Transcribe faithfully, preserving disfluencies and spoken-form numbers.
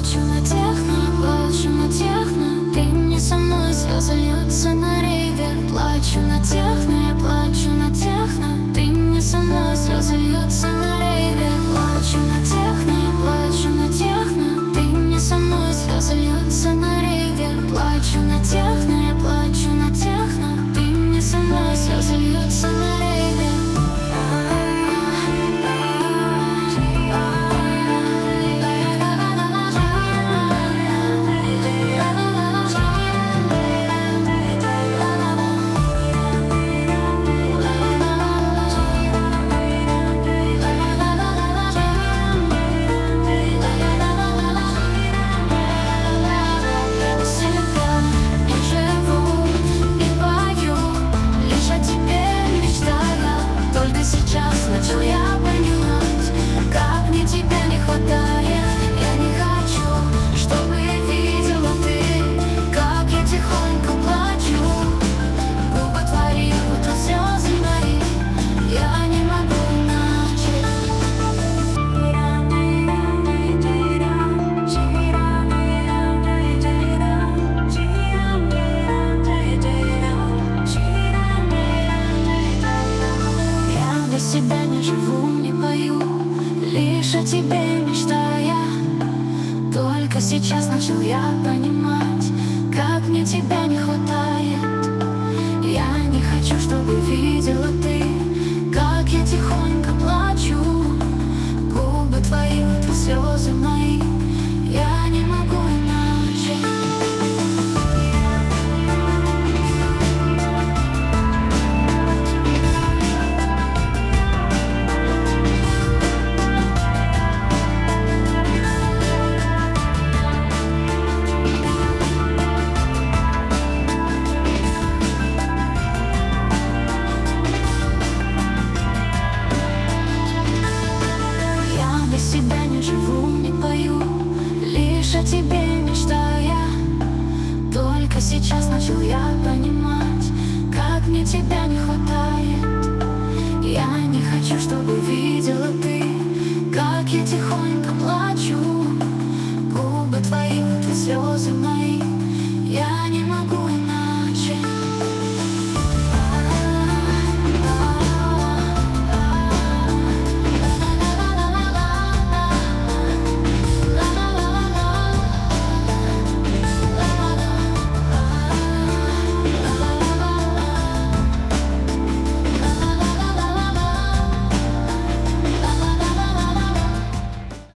Плачу на техно, плачу на техно. Ты не со мной, слезы льются на рейве. Плачу на техно, я плачу на техно. Ты не со мной, слезы льются на рейве. Плачу на техно, я плачу на техно. Ты не со мной, слезы льются на рейве. Плачу на техно, я плачу на техно. Ты не со мной, слезы льются на рейве. Начал я понимать, как мне тебя не хватает. Я не хочу, чтобы видела ты, как я тихонько плачу. Губы твои будто слезы мои. Я не могу иначе. Я без себя не живу, не пою, лишь о тебе мечтая. Только сейчас начал я понимать, как мне тебя не хватает. Я не хочу, чтобы видела ты, как я тихонько плачу. Губы твои, это слезы мои. Я не могу иначе. Себя не живу, не пою, лишь о тебе мечтая. Только сейчас начал я понимать, как мне тебя не хватает. Я не хочу, чтобы видела ты, как я тихонько плачу. Губы твои, это слезы мои.